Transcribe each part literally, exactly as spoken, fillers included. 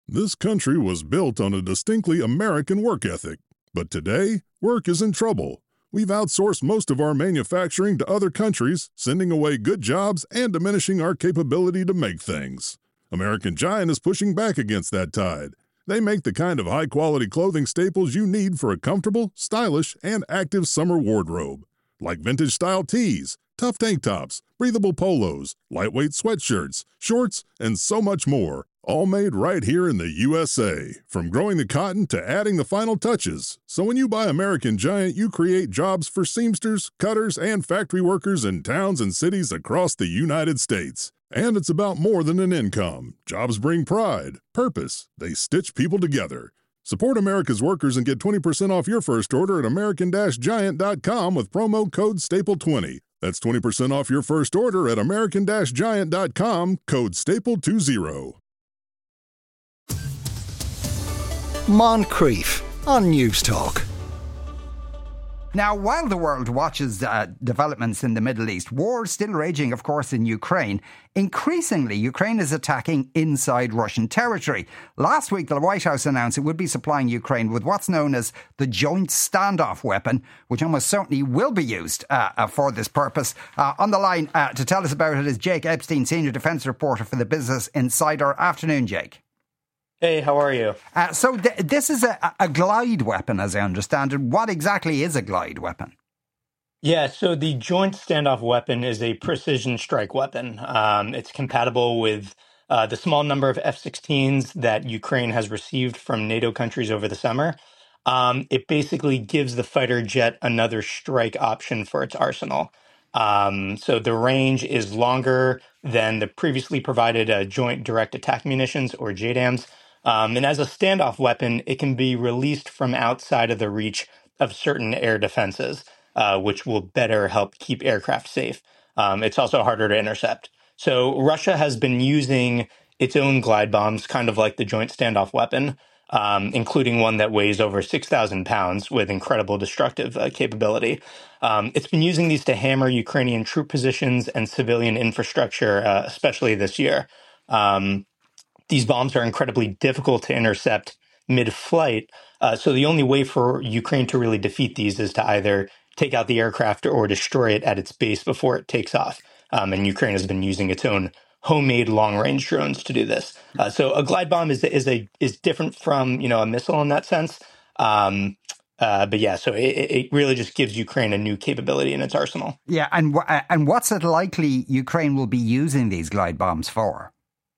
This country was built on a distinctly American work ethic. But today, work is in trouble. We've outsourced most of our manufacturing to other countries, sending away good jobs and diminishing our capability to make things. American Giant is pushing back against that tide. They make the kind of high-quality clothing staples you need for a comfortable, stylish, and active summer wardrobe. Like vintage-style tees, tough tank tops, breathable polos, lightweight sweatshirts, shorts, and so much more. All made right here in the U S A, from growing the cotton to adding the final touches. So when you buy American Giant, you create jobs for seamsters, cutters, and factory workers in towns and cities across the United States. And it's about more than an income. Jobs bring pride, purpose. They stitch people together. Support America's workers and get twenty percent off your first order at American Giant dot com with promo code staple twenty. That's twenty percent off your first order at American Giant dot com, code staple twenty. Moncrief on News Talk. Now, while the world watches uh, developments in the Middle East, war still raging, of course, in Ukraine. Increasingly, Ukraine is attacking inside Russian territory. Last week, the White House announced it would be supplying Ukraine with what's known as the Joint Standoff Weapon, which almost certainly will be used uh, uh, for this purpose. Uh, on the line uh, to tell us about it is Jake Epstein, Senior Defence Reporter for the Business Insider. Afternoon, Jake. Hey, how are you? Uh, so th- this is a, a glide weapon, as I understand it. What exactly is a glide weapon? Yeah, so the Joint Standoff Weapon is a precision strike weapon. Um, it's compatible with uh, the small number of F sixteens that Ukraine has received from NATO countries over the summer. Um, it basically gives the fighter jet another strike option for its arsenal. Um, so the range is longer than the previously provided uh, Joint Direct Attack Munitions, or J DAMs. Um, and as a standoff weapon, it can be released from outside of the reach of certain air defenses, uh, which will better help keep aircraft safe. Um, it's also harder to intercept. So Russia has been using its own glide bombs, kind of like the Joint Standoff Weapon, um, including one that weighs over six thousand pounds with incredible destructive uh, capability. Um, it's been using these to hammer Ukrainian troop positions and civilian infrastructure, uh, especially this year. Um, These bombs are incredibly difficult to intercept mid-flight. Uh, so the only way for Ukraine to really defeat these is to either take out the aircraft or destroy it at its base before it takes off. Um, and Ukraine has been using its own homemade long-range drones to do this. Uh, so a glide bomb is is a is different from you know a missile in that sense. Um, uh, but yeah, so it, it really just gives Ukraine a new capability in its arsenal. Yeah, and w- and what's it likely Ukraine will be using these glide bombs for?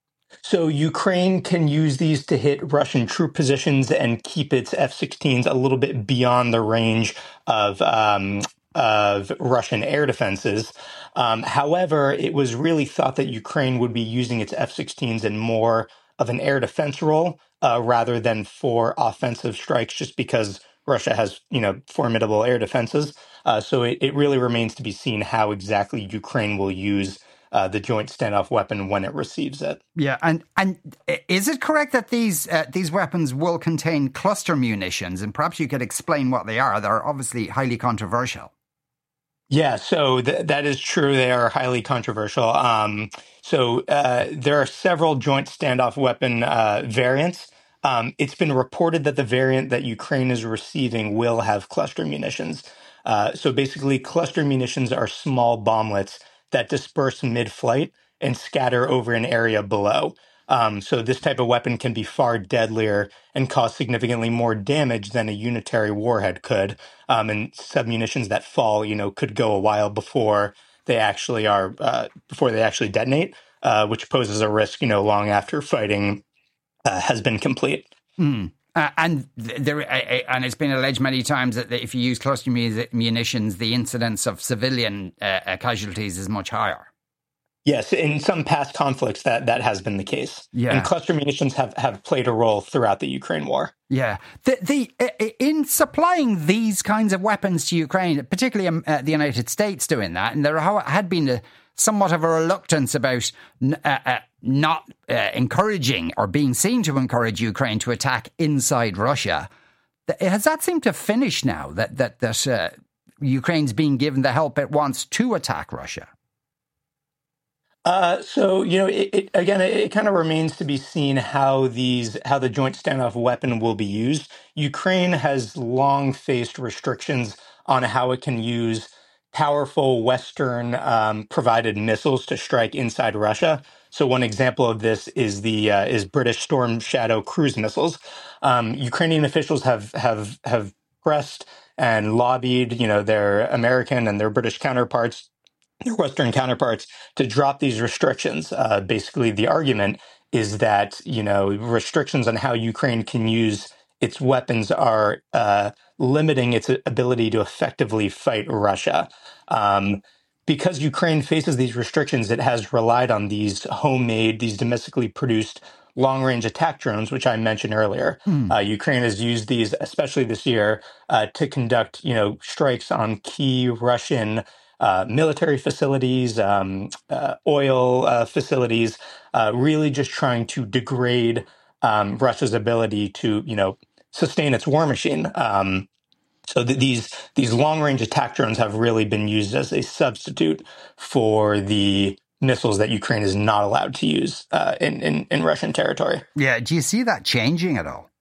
So Ukraine can use these to hit Russian troop positions and keep its F sixteens a little bit beyond the range of um, of Russian air defenses. Um, however, it was really thought that Ukraine would be using its F sixteens in more of an air defense role uh, rather than for offensive strikes, just because Russia has, you know, formidable air defenses. Uh, so it, it really remains to be seen how exactly Ukraine will use Uh, the Joint Standoff Weapon when it receives it. Yeah, and and is it correct that these uh, these weapons will contain cluster munitions? And perhaps you could explain what they are. They're obviously highly controversial. Yeah, so th- that is true. They are highly controversial. Um, so uh, there are several Joint Standoff Weapon uh, variants. Um, it's been reported that the variant that Ukraine is receiving will have cluster munitions. Uh, so basically, cluster munitions are small bomblets that disperse mid-flight and scatter over an area below. Um, so this type of weapon can be far deadlier and cause significantly more damage than a unitary warhead could. Um, and submunitions that fall, you know, could go a while before they actually are uh, before they actually detonate, uh, which poses a risk, you know, long after fighting uh, has been complete. Mm. Uh, and there, uh, and it's been alleged many times that if you use cluster munitions, the incidence of civilian uh, casualties is much higher. Yes, in some past conflicts, that, that has been the case. Yeah. And cluster munitions have, have played a role throughout the Ukraine war. Yeah. The, the uh, in supplying these kinds of weapons to Ukraine, particularly um, uh, the United States doing that, and there had been a, somewhat of a reluctance about uh, uh, not uh, encouraging or being seen to encourage Ukraine to attack inside Russia. Has that seemed to finish now, that, that, that uh, Ukraine's being given the help it wants to attack Russia? Uh, so you know, it, it, again, it, it kind of remains to be seen how these how the joint standoff weapon will be used. Ukraine has long faced restrictions on how it can use powerful Western um, provided missiles to strike inside Russia. So one example of this is the uh, is British Storm Shadow cruise missiles. Um, Ukrainian officials have have have pressed and lobbied, you know, their American and their British counterparts, their Western counterparts, to drop these restrictions. Uh, basically, the argument is that, you know, restrictions on how Ukraine can use its weapons are uh, limiting its ability to effectively fight Russia. Um, because Ukraine faces these restrictions, it has relied on these homemade, these domestically produced long-range attack drones, which I mentioned earlier. Hmm. Uh, Ukraine has used these, especially this year, uh, to conduct, you know, strikes on key Russian uh, military facilities, um, uh, oil uh, facilities, uh, really just trying to degrade um, Russia's ability to, you know, sustain its war machine. Um, so th- these these long range attack drones have really been used as a substitute for the missiles that Ukraine is not allowed to use uh, in, in in Russian territory. Yeah, do you see that changing at all?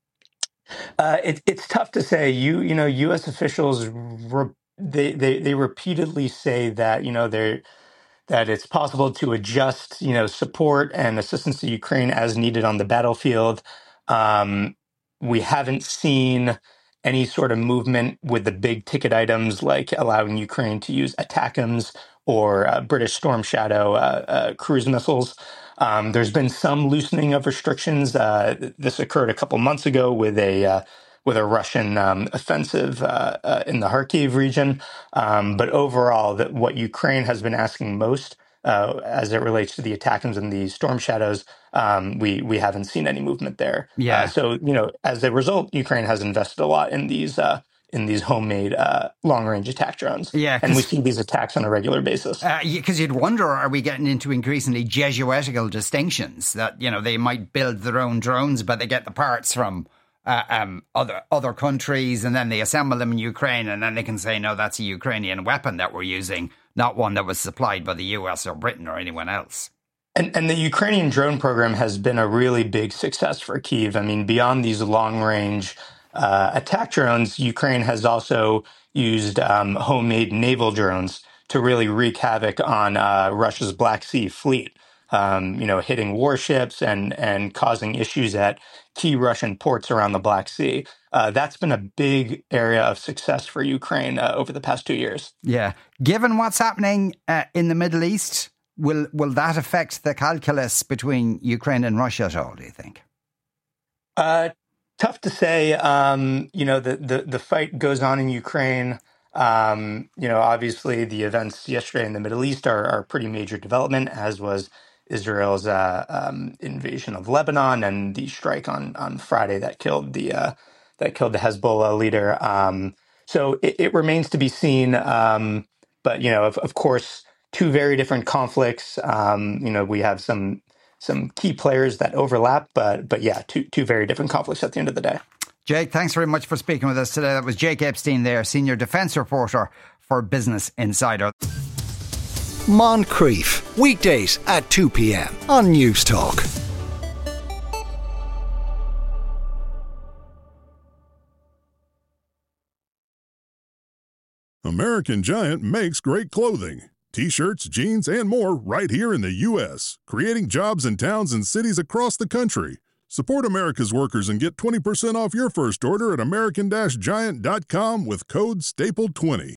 Uh, it, it's tough to say. You you know, U S officials re- they, they they repeatedly say that, you know, they're that it's possible to adjust, you know, support and assistance to Ukraine as needed on the battlefield. Um, we haven't seen any sort of movement with the big ticket items like allowing Ukraine to use ATACMS or uh, British Storm Shadow uh, uh, cruise missiles. Um, there's been some loosening of restrictions. Uh, this occurred a couple months ago with a uh, with a Russian um, offensive uh, uh, in the Kharkiv region. Um, but overall, that what Ukraine has been asking most, uh, as it relates to the ATACMS and the Storm Shadows, um, we we haven't seen any movement there. Yeah. Uh, so you know, as a result, Ukraine has invested a lot in these uh, in these homemade uh, long range attack drones. Yeah, and we see these attacks on a regular basis. Because uh, you'd wonder, are we getting into increasingly Jesuitical distinctions that, you know, they might build their own drones, but they get the parts from Uh, um, other other countries, and then they assemble them in Ukraine, and then they can say, no, that's a Ukrainian weapon that we're using, not one that was supplied by the U S or Britain or anyone else. And, and the Ukrainian drone program has been a really big success for Kyiv. I mean, beyond these long-range uh, attack drones, Ukraine has also used um, homemade naval drones to really wreak havoc on uh, Russia's Black Sea fleet. Um, you know, hitting warships and and causing issues at key Russian ports around the Black Sea. Uh, that's been a big area of success for Ukraine uh, over the past two years. Yeah. Given what's happening uh, in the Middle East, will will that affect the calculus between Ukraine and Russia at all, do you think? Uh, tough to say. Um, you know, the, the, the fight goes on in Ukraine. Um, you know, obviously the events yesterday in the Middle East are, are a pretty major development, as was Israel's uh, um, invasion of Lebanon and the strike on on Friday that killed the uh, that killed the Hezbollah leader. Um, so it, it remains to be seen. Um, but you know, of, of course, two very different conflicts. Um, you know, we have some some key players that overlap, but but yeah, two two very different conflicts at the end of the day. Jake, thanks very much for speaking with us today. That was Jake Epstein there, senior defence reporter for Business Insider. Moncrief, weekdays at two p.m. on Newstalk. American Giant makes great clothing. T-shirts, jeans, and more right here in the U S, creating jobs in towns and cities across the country. Support America's workers and get twenty percent off your first order at American Giant dot com with code staple twenty.